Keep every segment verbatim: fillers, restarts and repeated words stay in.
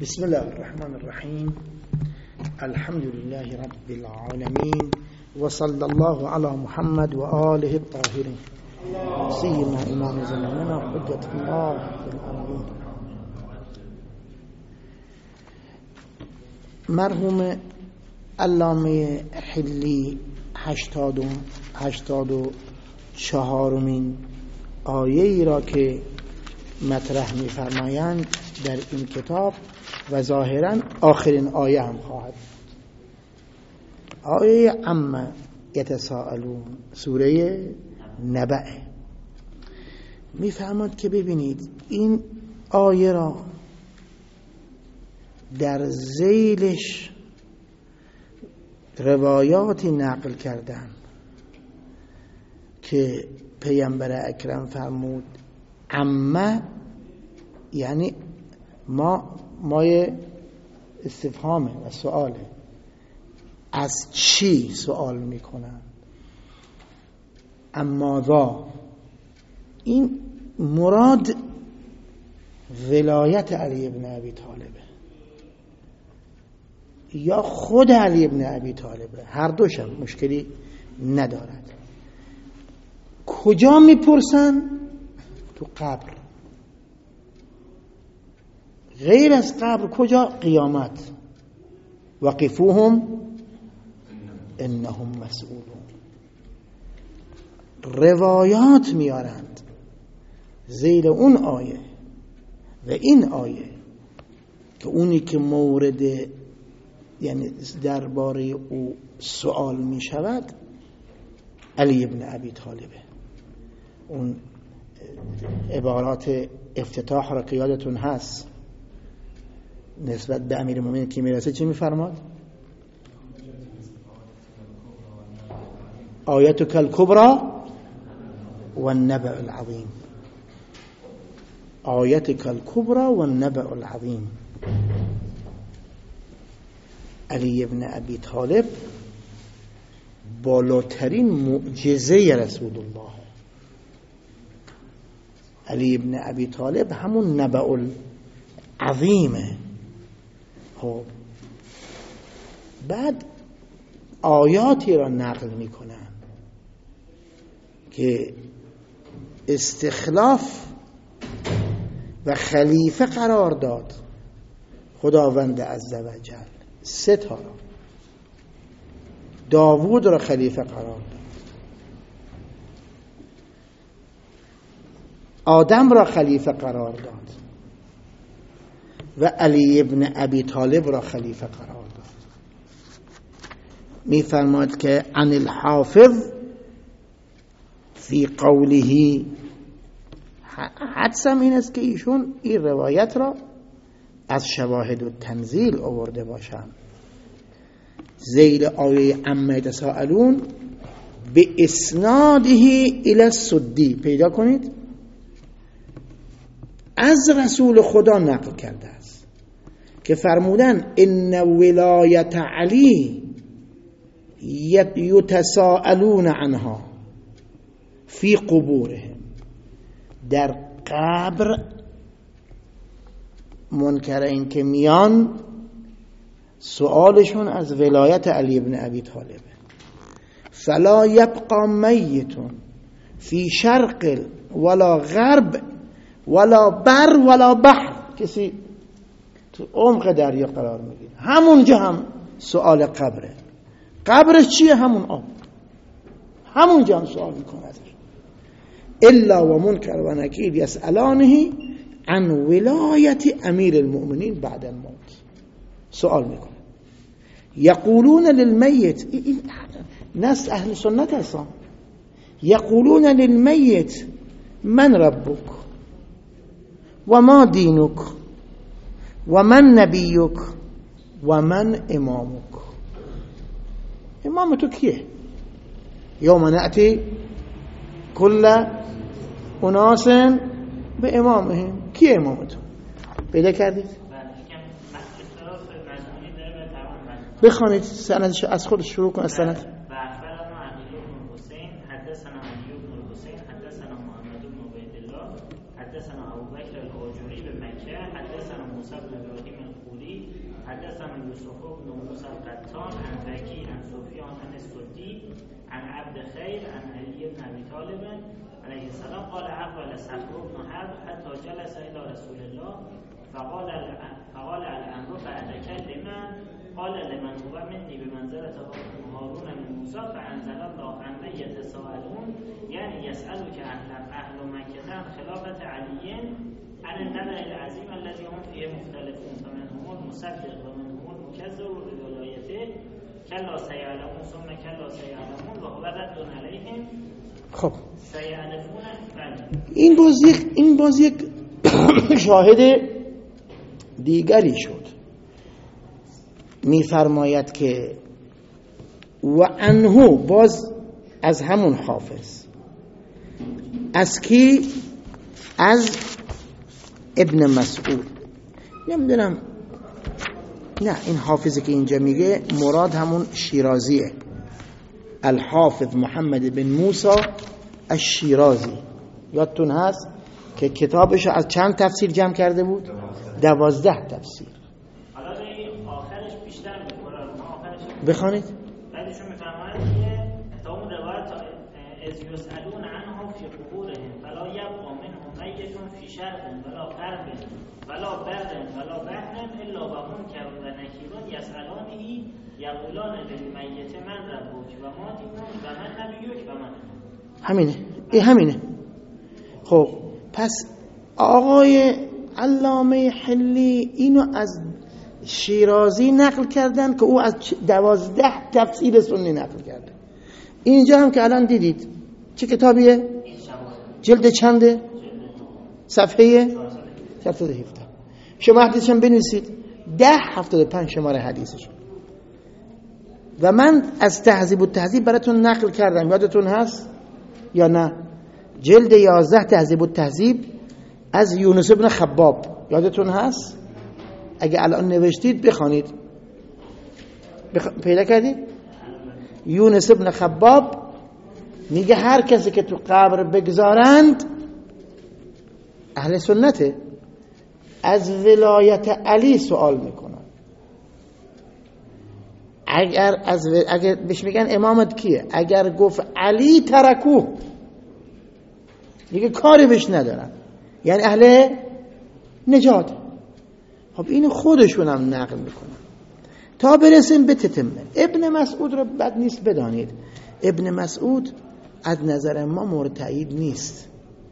بسم الله الرحمن الرحيم. الحمد لله رب العالمين، وصلى الله على محمد وآله الطاهرين سيما إمام زماننا حجة الله في العالمين. مرحوم علامه حلی هشتاد و هشتاد و چهارمین آیه ای را که مطرح می‌فرمایند در این کتاب و ظاهراً آخرین آیه هم خواهد. آیه عما یتساءلون، سوره نبأ، می‌فرماد که ببینید این آیه را در ذیلش روایاتی نقل کردن که پیامبر اکرم فرمود عما یعنی ما مای استفهامه و سؤاله، از چی سؤال میکنن، اما ذا، این مراد ولایت علی ابن ابی طالبه یا خود علی ابن ابی طالبه، هر دوشم مشکلی ندارد. کجا میپرسن؟ تو قبر. غیر از قبر کجا؟ قیامت. وقفوهم انهم مسئولون. روایات میارند زیر اون آیه و این آیه که اونی که مورد یعنی درباره او سوال می شود علی ابن ابی طالبه. اون عبارات افتتاح را که یادتون هست نسبت به امیرالمومنین که میرسه چی میفرماد؟ آیتک الکبری و النبأ العظیم. آیتک الکبری و النبأ العظیم. علی ابن ابی طالب بالاترین معجزه رسول الله. علی ابن ابی طالب همون نبأ العظیمه. خب بعد آیاتی را نقل میکنن که استخلاف و خلیفه قرار داد خداوند عزوجل. سه تا را داوود را خلیفه قرار داد، آدم را خلیفه قرار داد و علی ابن ابی طالب را خلیفه قرار داد. می فرماد که عن الحافظ فی قوله، حدسم این است که ایشون این روایت را از شواهد و تنزیل آورده باشند. ذیل آیه عما یتساءلون به اسناده الی السدی پیدا کنید، از رسول خدا نقل کرده است که فرمودن ان ولایت علی یتساءلون عنها فی قبورهم. در قبر منکرین که میان سؤالشون از ولایت علی ابن ابی طالبه. فلا یبقى میت فی شرق ولا غرب ولا بر ولا بحر. کسی تو عمق دریا قرار میگیره، همونجا هم سؤال قبره. قبرش چیه؟ همون آب، همونجا هم سؤال میکنه ازش. الا و منکر و نکیر یسألانه عن ولایت امیر المؤمنین بعد الموت. سؤال میکنه. یقولون للمیت، این نص اهل سنت هستن، یقولون للمیت من ربک و ما دینک و من نبیک و من امامک. امام تو کیه؟ یوم نأتی کل اناس به امامهم. کیه امام تو؟ پیدا کردید؟ بخوانید سندش از خود شروع کن. از سند حدثنا ابو بکر الآجری به مکه، حدثنا موسی بن ابراهیم حدثنا یوسف بن موسی القطان عن وکی عن سفیان عن السدی عن عبد خیر عن علی بن ابی طالب علیه السلام قال اقبل صخر بن حرب حتی جلس الى رسول الله فقال فقال الامر بعدك لمن قال لمن هو مني بمنزلة هارون من موسى فانزل الله عن من يتساءلون يعني يسألك اهل اهل مكة عن خلافة علي عن النبأ العظيم الذي هم فيه مختلفون فمنهم المصدق ومنهم المكذب بولايته كلا سيعلمون ثم كلا سيعلمون وهو رد عليهم. خب سيعلمون. این باز یک این باز یک شاهد دیگری شد. میفرماید که و انهو، باز از همون حافظ، از کی؟ از ابن مسعود. نمیدونم، نه این حافظی که اینجا میگه مراد همون شیرازیه، الحافظ محمد بن موسی الشیرازی. یادتون هست که کتابشو از چند تفسیر جمع کرده بود؟ دوازده تفسیر. حالا این آخرش بیشتر می‌کنه، آخرش بخوانید. بعدشون میفرماید که تا اون روایت از یسألون عنهم فی قبورهم فلا یبقى منهم میت فی شرق ولا غرب ولا بر ولا بحر الا و منکر و نکیر یسألانه یقولان للمیت من ربک و ما دینک و من نبیک و من. همینه، این همینه. خب پس آقای علامه حلی اینو از شیرازی نقل کردن که او از دوازده تفسیر سنی نقل کرده. اینجا هم که الان دیدید چه کتابیه؟ جلد چنده؟ صفحه هفتصد و هفده. شما حدیثشم بنویسید ده هفتاد و پنج شماره حدیثش. و من از تهذیب التهذیب براتون نقل کردم، یادتون هست یا نه؟ جلد یازده تهذیب التهذیب از یونس بن خباب، یادتون هست؟ اگه الان نوشتید بخوانید. بخ... پیدا کردید؟ یونس بن خباب میگه هر کسی که تو قبر بگذارند اهل سنته، از ولایت علی سوال میکنن. اگر از و... اگر بهش میگن امامت کیه، اگر گفت علی ترکوه، میگه کاری بهش ندارن، یعنی اهل نجات. خب اینو خودشون هم نقل میکنن تا برسیم به تتمه. ابن مسعود رو بد نیست بدانید، ابن مسعود از نظر ما مرتعید نیست،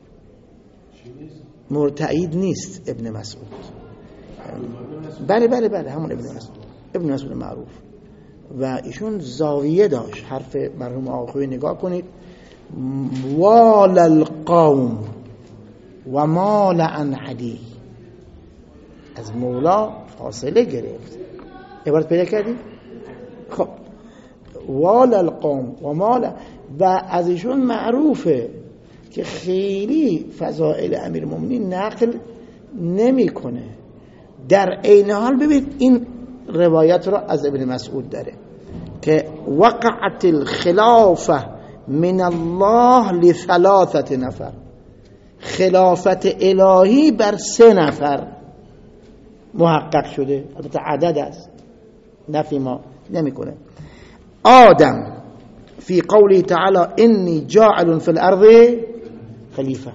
مرتعید نیست ابن مسعود. بله بله بله همون ابن مسعود، ابن مسعود معروف. و ایشون زاویه داشت. حرف مرحوم آقای نگاه کنید، وال القوم و مال عن حدی، از مولا فاصله گرفت. عبارت پیدا کردید؟ خب وال القوم و مال، و از ایشون معروفه که خیلی فضائل امیرالمومنین نقل نمیکنه. در عین حال ببینید این روایت را از ابن مسعود داره که وقعت الخلافه من الله لثلاثه نفر، خلافت الهی بر سه نفر محقق شده. البته عدد است، نفی ما نمیکنه. آدم فی قوله تعالی انی جاعل فی الارض خلیفه،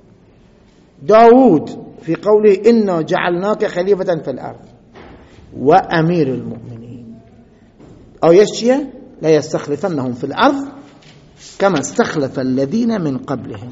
داود فی قوله انا جعلناک خلیفه فی الارض، و امیر المؤمنین آیش چیه؟ لا یستخلفنهم فی الارض كما استخلف الذين من قبلهم.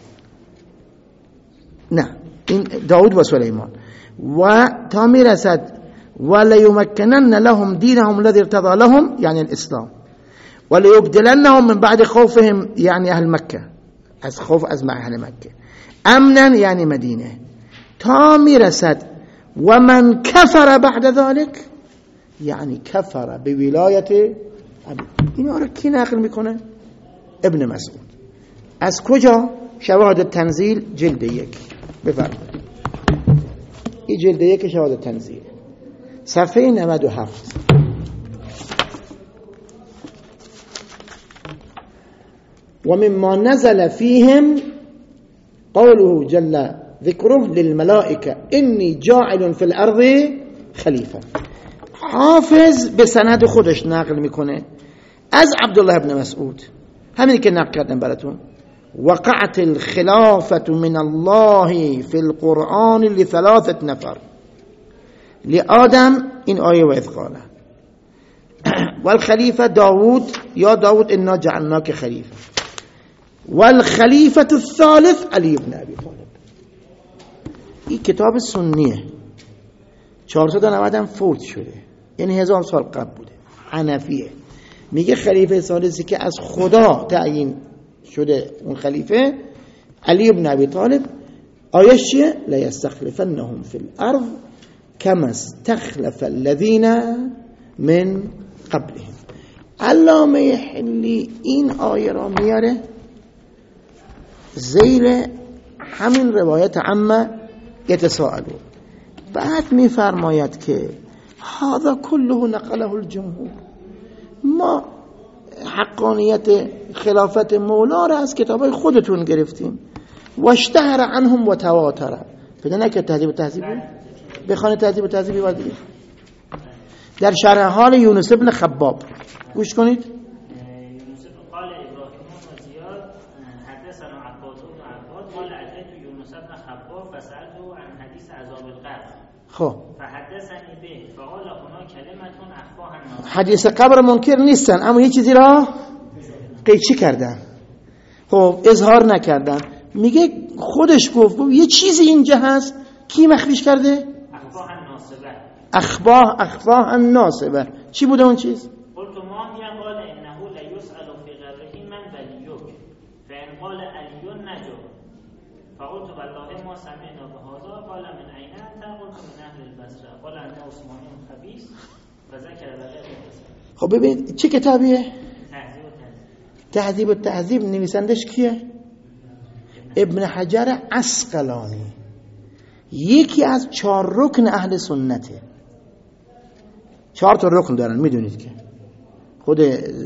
نه این داود و سلیمان. و تا میرسد وليمكنن لهم دينهم الذي ارتضى لهم، يعني الإسلام، وليبدلنهم من بعد خوفهم، يعني أهل مكة، از خوف از أهل مكة، أمنا يعني مدينة، تا میرسد ومن كفر بعد ذلك، يعني كفر بولاية. این رو کی نقل میکنه؟ ابن مسعود. از کجا؟ شواهد التنزیل جلد یک. بفرمایید این جلد یک شواهد التنزیل صفحه نود و هفت. و مما نزل فيهم قوله جل ذكره للملائكة إني جاعل في الأرض خليفة. حافظ به سند خودش نقل میکنه از عبدالله ابن مسعود، همین که نقل کردم براتون، وقعت الخلافة من الله في القرآن لثلاثة نفر لآدم، این آیه و اذ قال والخلیفه داود یا داود انا جعلناک خلیفه، والخلیفه الثالث علی بن ابی طالب. این کتاب سنیه، چهارصد و نود هم فوت شده، یعنی هزار سال قبل بوده، حنفیه. میگه خلیفه ثالثی که از خدا تعیین شده اون خلیفه علی بن ابی طالب. آیش چیه؟ لا یستخلفنهم فی الارض کما استخلف الذین من قبلهم. علامه حلی این آیه را میاره زیر همین روایت عما یتساءلون، بعد میفرماید که هذا كله نقله الجمهور، ما حقانیت خلافت مولا را از کتابای خودتون گرفتیم. و اشتهر عنهم و تواتر. پیدا نکرد تهذیب و تهذیبی؟ بخوانید تهذیب و تهذیبی وادی در شرح حال یونس ابن خباب گوش کنید. یونس قال ابراهیم و زیاد حدثنا عباد بن عباد قال اتيت یونس ابن خباب فسألته عن حدیث عذاب القبر خب فحدثني به فقال هنا كلمه اخفاها الناس. حدیث قبر منکر نیستن، اما یه چیزی را قیچی کردن، خب اظهار نکردن. میگه خودش گفت یه چیزی اینجا هست، کی مخفیش کرده؟ اخفاها الناصبه. اخفاه اخفاه الناصبه. چی بوده اون چیز؟ قلت ما هي؟ قال انه لا يسأل في قبره من وليك فان قال علي نجا فقلت والله ما سمعنا بهذا قال من اين انت؟ قلت من اهل البصره قال انا عثماني خبيث فذكر بقيه. خب ببینید چه کتابیه؟ تهذیب و تهذیب. تهذیب و تهذیب نویسندش کیه؟ ابن حجر عسقلانی، یکی از چهار رکن اهل سنته. چهار تا رکن دارن، میدونید که خود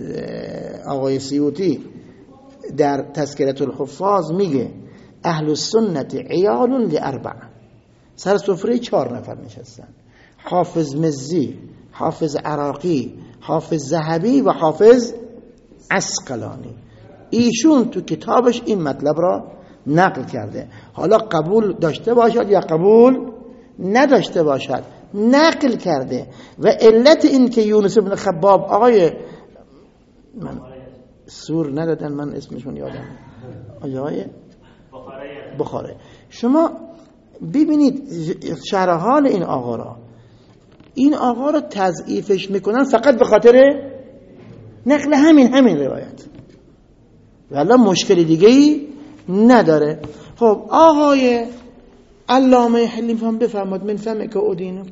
آقای سیوطی در تذکرة الحفاظ میگه اهل السنت عیال لاربع، سر سفره چهار نفر نشستن: حافظ مزی، حافظ عراقی، حافظ ذهبی و حافظ عسقلانی. ایشون تو کتابش این مطلب را نقل کرده. حالا قبول داشته باشد یا قبول نداشته باشد، نقل کرده. و علت این که یونس ابن خباب، آقای من سور ندادن، من اسمشون یادم، آقای بخاری، شما ببینید شرح حال این آقا را، این آقا را تضعیفش میکنن فقط به خاطر نقل همین همین روایت، ولی مشکل دیگه ای نداره. خب آقای علامه حلی بفرماد من فهمه که ادینک،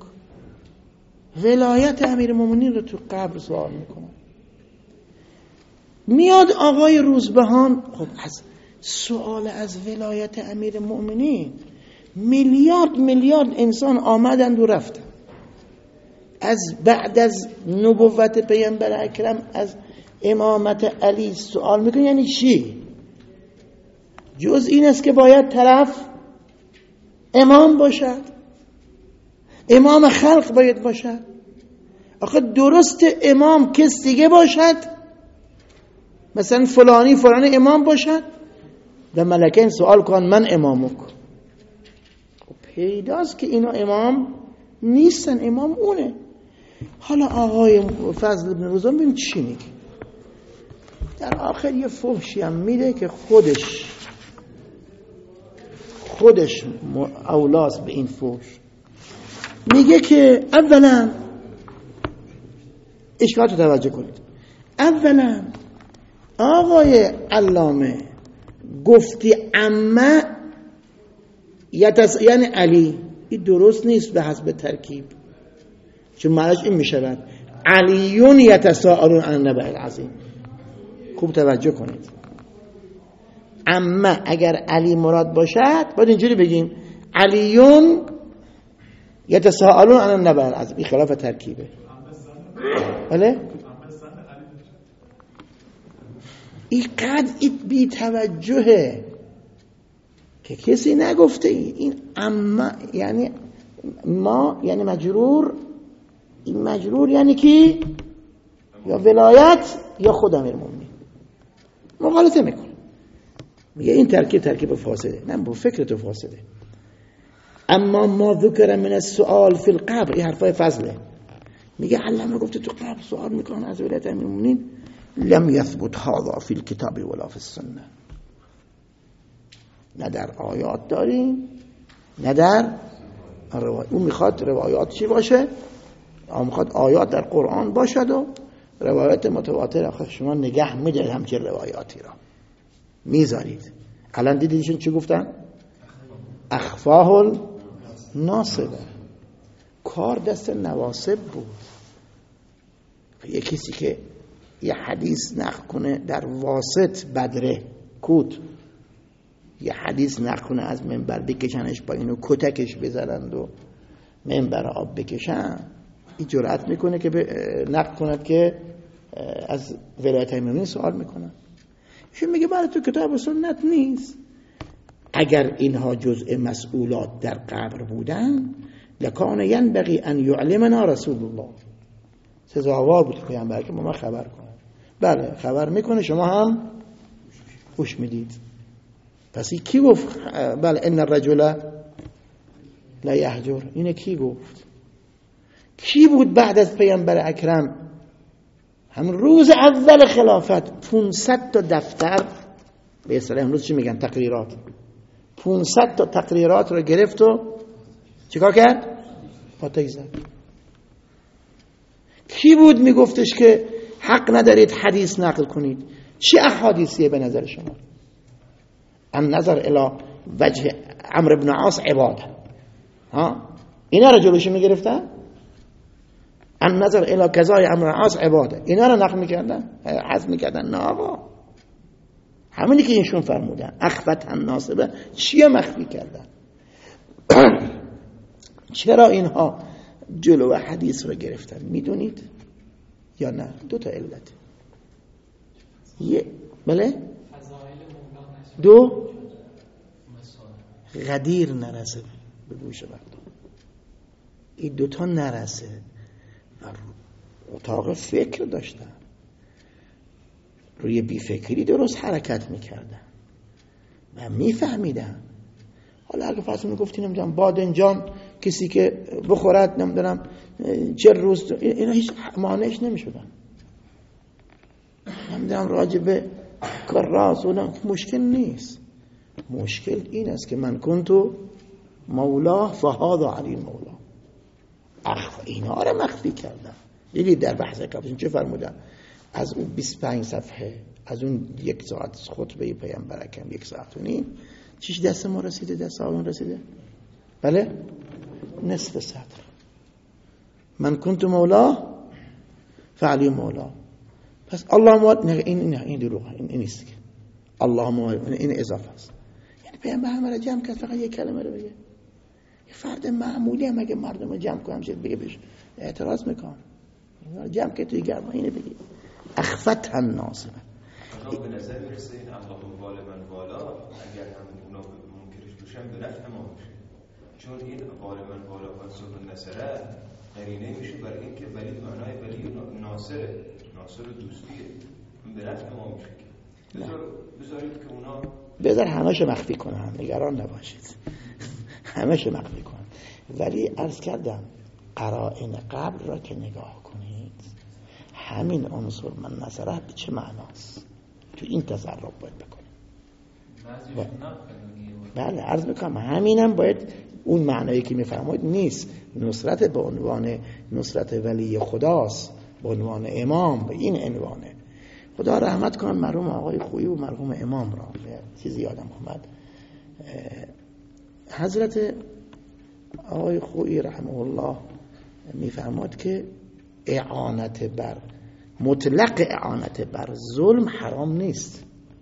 ولایت امیر مومنین رو تو قبر سوال میکنه. میاد آقای روزبهان، خب از سوال از ولایت امیر مومنین میلیارد میلیارد انسان آمدند و رفتن. از بعد از نبوت پیامبر اکرم از امامت علی سوال میکنه، یعنی چی؟ جز این است که باید طرف امام باشد، امام خلق باید باشد. آخه درست امام کس دیگه باشد، مثلا فلانی فلانی امام باشد و ملکین سوال کن من امامک. خب پیداست که اینا امام نیستن، امام اونه. حالا آقای فضل بن روزان ببین چی میگه. در آخر یه فحشی هم میده که خودش خودش اولاست به این فحش. میگه که اولا اشکالات رو توجه کنید. اولا آقای علامه گفتی اما یتس... یعنی علی، این درست نیست به حسب ترکیب، چون معنیش این میشود علیون یتساءلون عن النبأ العظیم. خوب توجه کنید. اما اگر علی مراد باشد باید اینجوری بگیم علیون یتساءلون عن النبأ العظیم. این خلاف ترکیبه. بله؟ این قد بی توجهه که کسی نگفته. این اما یعنی ما، یعنی مجرور، این مجرور یعنی کی؟ یا ولایت یا خود امیرالمومنین. مغالطه میکنه، میگه این ترکیب ترکیب فاسده. نه با فکر تو فاسده. اما ما ذکر من السؤال فی القبر، این حرفای فضله. میگه علامه گفته تو قبر سوال میکنه از ولایت امیرالمومنین، لم یثبت هذا فی الکتاب ولا فی السنه. نه در آیات داریم نه در روایات. اون میخواد روایات چی باشه؟ اون میخواد آیات در قرآن باشد و روایات متواتر. آخه شما نگه میدارید همچین روایاتی را میذارید. الان دیدیدشون چی گفتن؟ اخفاه الناصبه. کار دست نواسب بود. یه کسی که یه حدیث نقل کنه در واسط بدره کود، یه حدیث نقل کنه از منبر بکشنش با اینو کتکش بزنند و منبر آب بکشن، این جرأت میکنه که نقل کند که از ولایت امیرالمومنین سوال میکنن. ایشون میگه برای تو کتاب و سنت نیست. اگر اینها جزء مسئولات در قبر بودن لکان ینبغی ان یعلمنا رسول الله. سزاوار بود که پیامبر که ما خبر کنه. بله خبر میکنه، شما هم گوش میدید. پس کی گفت بله ان الرجل لا یهجر؟ اینه کی گفت؟ کی بود بعد از پیامبر اکرم هم روز اول خلافت پانصد تا دفتر به اصطلاح امروز چی میگن تقریرات، پانصد تا تقریرات رو گرفت و چیکار کرد؟ فاتح زد. کی بود میگفتش که حق ندارید حدیث نقل کنید؟ چی احادیثیه به نظر شما؟ ان نظر الی وجه عمرو بن عاص عباده، ها اینا رو جلوش میگرفتن. ان نظر الی کذای عمرو بن عاص عباده، اینا رو نقل میکردن، حذف میکردن. نه آقا، همونی که اینشون فرمودن اخفت الناصبه چیه مخفی کردن؟ چرا اینها جلو حدیث رو گرفتن میدونید یا نه؟ دو تا علت. یه بله دو غدیر نرسه به گوش مردم. این دوتا نرسه. اتاق فکر داشتن، روی بی فکری درست حرکت میکردن و میفهمیدن. حالا اگه فرض میگفتین نمیدونم بادنجان کسی که بخورد نمیدونم چه روز، اینا هیچ مانعش نمیشدن. نمیدونم راجب کراس و مشکل نیست. مشکل این است که من کنتو مولا فهذا علی مولا. اخ اینا رو مخفی کردن. دیدید در بحث کافرین چه فرمودن؟ از اون بیست و پنج صفحه، از اون یک ساعت خطبه پیامبر اکرم، یک ساعت و نیم، چیش دست ما رسیده؟ دست آقایون رسیده؟ بله نصف سطر. من کنت مولا فعلی مولا. پس الله مولا، نه این نه این دروغه، این این نیست که الله مولا، این اضافه است. یعنی پیامبر همه را جمع کرد فقط یک کلمه رو بگه. یه فرد معمولی هم اگه مردم رو جمع کنم چه بگه بهش اعتراض میکنه. جمع که توی گرما اینه بگی اخفت الناصبه. به نظر میرسه این الله والا من والا اگر هم اونا منکرش باشن به نفع ما میشه، چون این والا من والا منصوب النصره قرینه میشه برای این که ولی معنای ولی ناصره، ناصر دوستیه، به نفع ما میشه. بذار بذارید که اونا بذار همه‌شو مخفی کنن، نگران نباشید. همه‌شو مخفی کنن. ولی عرض کردم قرائن قبل را که نگاه کنید، همین عنصر من نظره به چه معناست تو این تصرف باید بکنید. و... بله عرض میکنم همینم باید اون معنایی که میفرمایید نیست. نصرت به عنوان نصرت ولی خداست، به عنوان امام، به این عنوانه. خدا رحمت کن مرحوم آقای خویی و مرحوم امام را. چیزی یادم اومد، حضرت آقای خویی رحمه الله میفرماد که اعانت بر مطلق اعانت بر ظلم حرام نیست.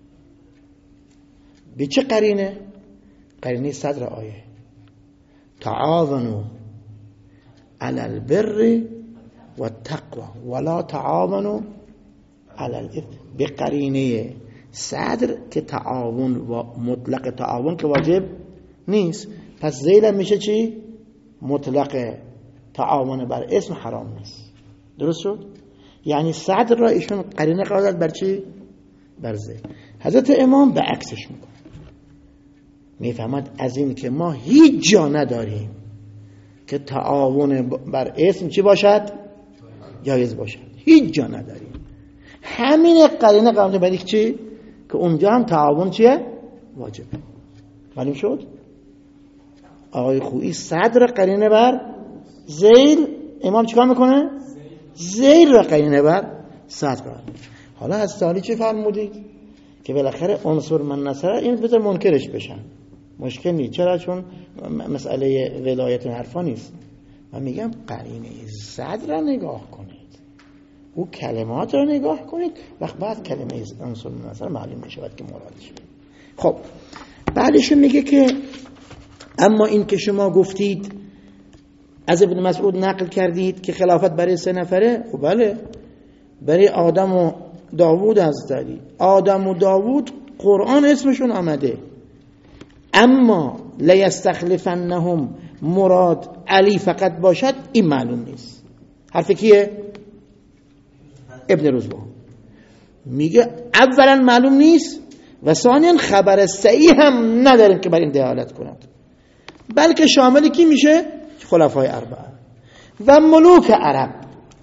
به چه قرینه؟ قرینه صدر آیه تعاونوا علی البر والتقوى ولا تعاونوا علی الاثم. به قرینه صدر که تعاون و مطلق تعاون که واجب نیست، پس ذیل میشه چی؟ مطلق تعاون بر اسم حرام نیست. درست شد؟ یعنی صدر را ایشون قرینه قرار داد بر چی؟ بر زید. حضرت امام به عکسش میکنه، میفهمد از این که ما هیچ جا نداریم که تعاون بر اسم چی باشد؟ جایز باشد. هیچ جا نداریم. همین قرینه قرار بر یک چی؟ که اونجا هم تعاون چیه؟ واجبه. معلوم شد؟ آقای خویی صدر قرینه بر زیل، امام چیکار میکنه؟ زیل را قرینه بر صدر. حالا از سالی چی فرمودید؟ که بالاخره عنصر من نصره این بذار منکرش بشن، مشکل نیست. چرا؟ چون مسئله ولایت حرفا نیست. من میگم قرینه صدر را نگاه کنید، او کلمات را نگاه کنید، وقت بعد کلمه عنصر من نصره معلوم میشود که مرادش. خب بعدش میگه که اما این که شما گفتید از ابن مسعود نقل کردید که خلافت برای سه نفره، خب بله، برای آدم و داوود از داری. آدم و داوود قرآن اسمشون آمده، اما لیستخلفنهم مراد علی فقط باشد این معلوم نیست. حرف کیه؟ ابن رزبه. میگه اولا معلوم نیست و ثانیا خبر صحیح هم نداریم که بر این دلالت کند، بلکه شامل کی میشه؟ خلفای اربعه و ملوک عرب.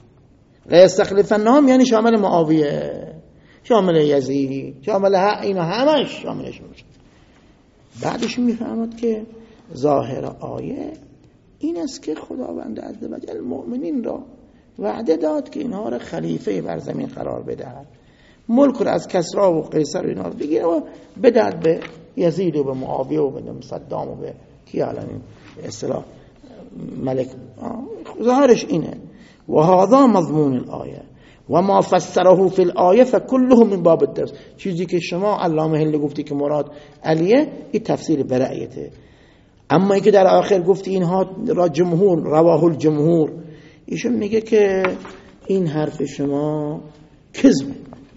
لیستخلفنهم یعنی شامل معاویه، شامل یزید، شامل ها، اینا همش شاملش میشه. بعدش میفهمد که ظاهر آیه این است که خداوند عزوجل مؤمنین را وعده داد که اینها را خلیفه بر زمین قرار بدهد، ملک را از کسرا و قیصر و اینا رو بگیره و بدهد به یزید و به معاویه و به صدام و به کی الان این اصطلاح ملک. ظاهرش اینه. و هذا مضمون الآیه و ما فسره فی الآیه فکله من باب الدرس. چیزی که شما علامه هلی گفتی که مراد علیه، این تفسیر برایته. اما اینکه در آخر گفتی اینها را جمهور رواه الجمهور، ایشون میگه که این حرف شما کذبه،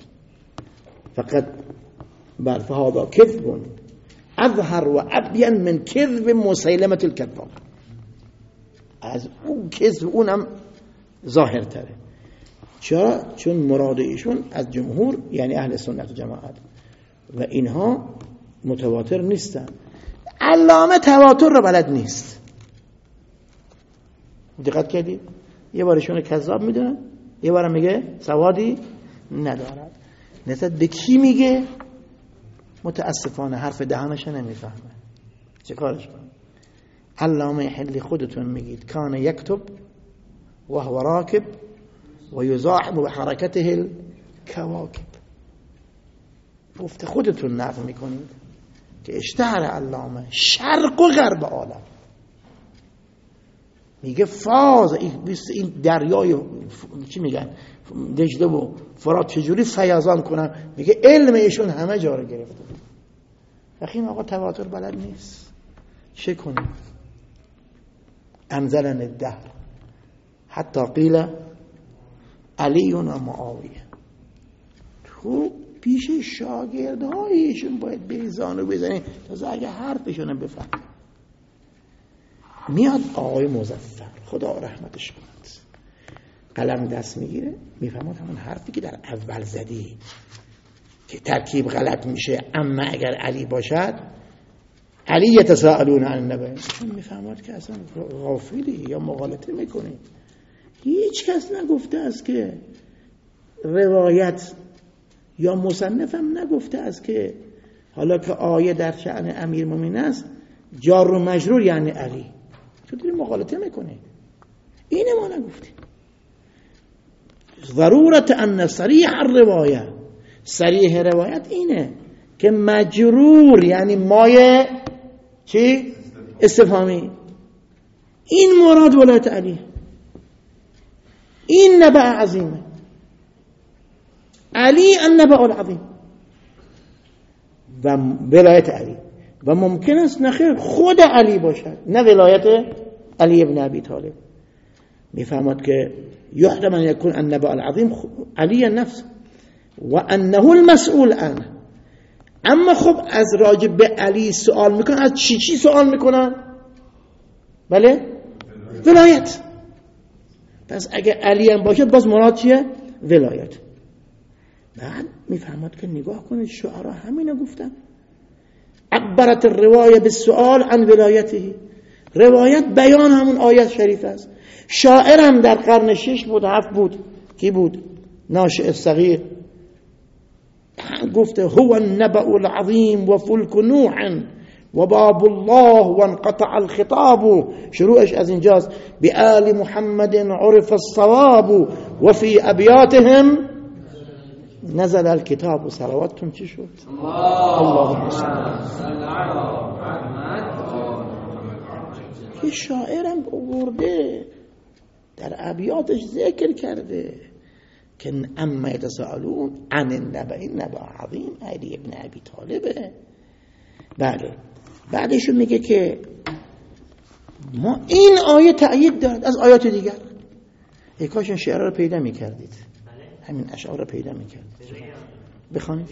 فقط بر فهذا کذب اظهر و ابین من کذب مسیلمه الکذاب. از اون کذب اونم ظاهر تره. چرا؟ چون مراد ایشون از جمهور یعنی اهل سنت و جماعت و اینها متواتر نیستن. علامه تواتر رو بلد نیست. دقت کردید؟ یه بارشون کذاب میدونن، یه بار میگه سوادی ندارد. نسبت به کی میگه؟ متاسفانه حرف دهانش نمیفهمه. چه کارش کنه؟ علامه حلی خودتون میگید کان یکتب و هو راکب و یزاحم بحرکته الکواکب. گفته خودتون نقل میکنید که اشتهر علامه شرق و غرب عالم. میگه فاز این دریای چی میگن دجله و فرات چجوری فیاضان کنن، میگه علم ایشون همه جا رو گرفته. وقتی این آقا تواتر بلد نیست چه کنیم؟ انزلن الدهر حتی قیل علی و معاویه. تو پیش شاگردهایشون باید بریزانو بزنی تا اگه حرفشون بفهم. میاد آقای مظفر خدا رحمتش کند، قلم دست میگیره، میفهمه همون حرفی که در اول زدی که ترکیب غلط میشه، اما اگر علی باشد علی یتساءلون عن النبأ، چون میفهمد که اصلا غافلی یا مغالطه میکنی. هیچ کس نگفته است که روایت یا مصنف هم نگفته است که حالا که آیه در شأن امیر مومنین است جار و مجرور یعنی علی. تو داری مغالطه میکنی. اینه ما نگفتیم. ضرورت ان صریح الروایه، صریح روایت اینه که مجرور یعنی مایه چی؟ استفهامی. این مراد ولایت علی، این نبأ عظیمه، علی النبأ العظیم و ولایت علی. و ممکن است نخیر خود علی باشد، نه ولایت علی ابن ابی طالب. میفهمد که یحتمل ان یکون النبأ العظیم علی النفس و انه المسئول عنه. اما خب از راجب به علی سوال میکنن، از چی چی سوال میکنن؟ بله؟ ولایت. پس اگه علی هم باشه باز مراد چیه؟ ولایت. بعد میفهمد که نگاه کنید شعرا همینو گفتن، عبرت الروایه بالسؤال عن ولایته، روایت بیان همون آیت شریف است. شاعر هم در قرن شش بود هفت بود، کی بود؟ ناشئ صغیر گفته هو النبأ العظیم و فلک نوح و باب الله و انقطع الخطاب. شروعش از اینجاست، بآل محمد عرف الصواب و فی ابیاتهم نزل الکتاب. و صلواتتون چی شد؟ اللهم صل علی که شاعرم آورده در ابیاتش ذکر کرده که اما یتساءلون عن النبأ النبأ عظیم علی ابن ابی طالبه. بله بعدشون میگه که ما این آیه تأیید دارد از آیات دیگر. ای کاش این شعر رو پیدا میکردید، همین اشعار رو پیدا میکردید. بخوانید.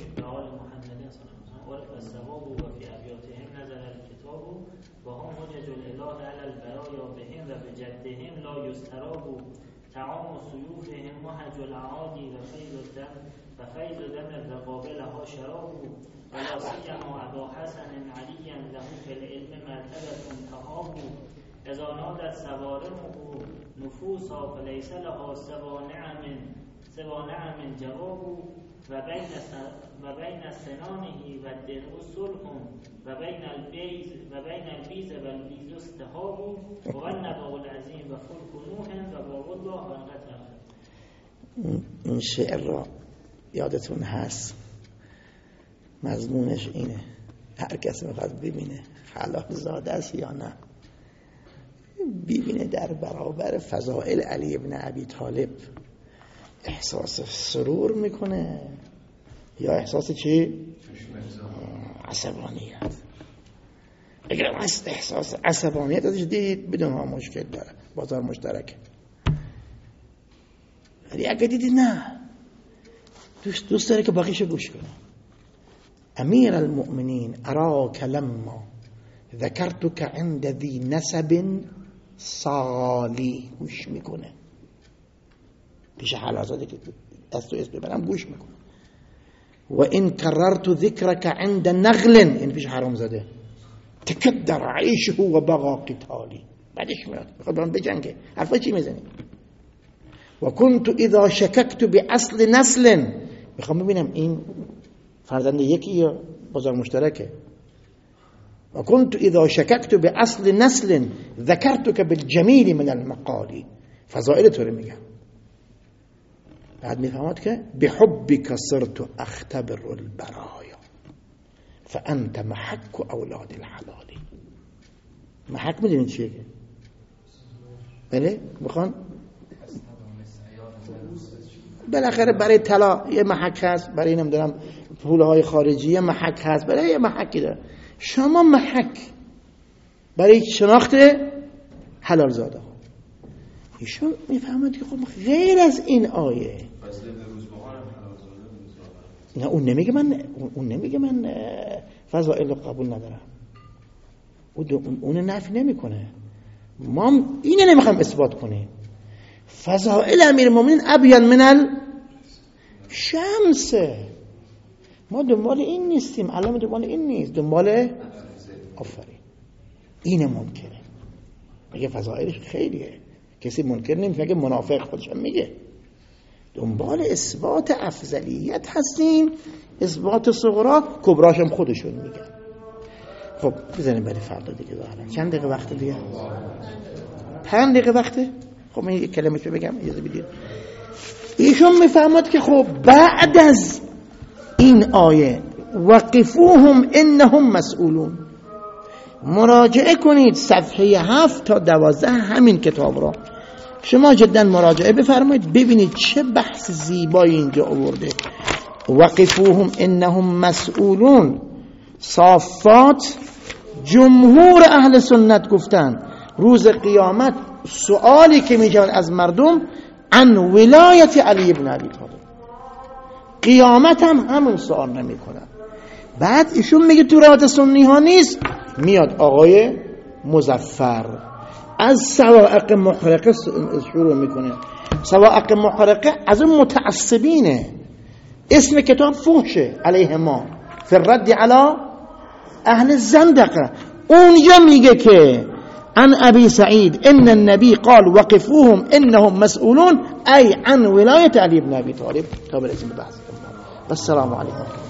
تعام سيوفهم وهج العادي وفيض الدم وفيض دم الرقاب لها شراب ولا سيما أبا حسن عليا له في العلم مرتبة تهاب إذا نادت سوارمه نفوسا فليس لها سوى نعم سوى نعم جواب وبين وبين سنانه والدرء صلح وبين البيز وبين البيز والبيز استهاب والنبأ العظيم وفلك نوح وباب الله وانقطع. این شعر را یادتون هست، مضمونش اینه، هر کسی میخواد ببینه خلاف زاده است یا نه، ببینه در برابر فضائل علی ابن ابی طالب احساس سرور میکنه یا احساس چی؟ عصبانیت. اگر احساس عصبانیت ازش دید بدون ها مشکل داره، بازار مشترک. ولی اگر دیدید نه، دوست دوست داره که باقیشو گوش کنه. امیر المؤمنین اراک لما ذکرتک عند ذی نسب صالی، گوش میکنه پیش حلازاده که از تو اسم ببرم گوش میکنه. و این کررت ذکرک عند نغل، این پیش حرام زده تکدر عیشه و بغا قتالی، بعدش میاد بخواد برام بجنگه، حرفا چی میزنی؟ و کنت اذا شککت باصل نسل، میخوام ببینم این فرزند یکی یا بازار مشترکه. و کنت اذا شککت باصل نسل ذکرتک بالجمیل من المقالی، فضائل تو رو میگم. بعد میفهمد که بحبک صرت اختبر البرایا فانت محک اولاد الحلالی. محک میدونید چیه که؟ بله بخوان بالاخره برای طلا یه محک هست، برای نمیدونم پولهای خارجی یه محک هست، برای یه محکی داره. شما محک برای شناخت حلال زاده ها. ایشون میفهمد که خب غیر از این آیه نه، اون نمیگه من اون نمیگه من فضائل رو قبول ندارم، اون نفی نمیکنه. ما اینو نمیخوام اثبات کنیم. فضائل امیر المؤمنین ابین من الشمس، ما دنبال این نیستیم، الان دنبال این نیست، دنبال آفرین. اینه ممکنه میگه فضائلش خیلیه، کسی منکر نمیشه، که منافق خودش میگه. دنبال اثبات افضلیت هستیم، اثبات صغرا، کبراشم خودشون میگن. خب بزنیم برای فردا دیگه ظاهرا چند دقیقه وقت دیگه؟ پنج دقیقه وقته. خب من یک کلمه رو بگم اجازه بدید. ایشون میفهمد که خب بعد از این آیه وقفوهم انهم مسئولون، مراجعه کنید صفحه هفت تا دوازده همین کتاب را شما جدا مراجعه بفرمایید، ببینید چه بحث زیبایی اینجا آورده. وقفوهم انهم مسئولون. صافات جمهور اهل سنت گفتن روز قیامت سوالی که میشود از مردم عن ولایت علی ابن ابی طالب، قیامت هم همون سوال نمی کنن. بعد ایشون میگه تو روایت سنی ها نیست، میاد آقای مظفر از صواعق محرقه شروع میکنه. صواعق محرقه از اون متعصبینه. اسم کتاب فحشه علیه ما فی الرد علی اهل الزندقه. اونجا میگه که عن ابي سعيد ان النبي قال وقفوهم انهم مسئولون، ای عن ولایت علی بن ابی طالب. تا برسیم به بحث. السلام علیکم.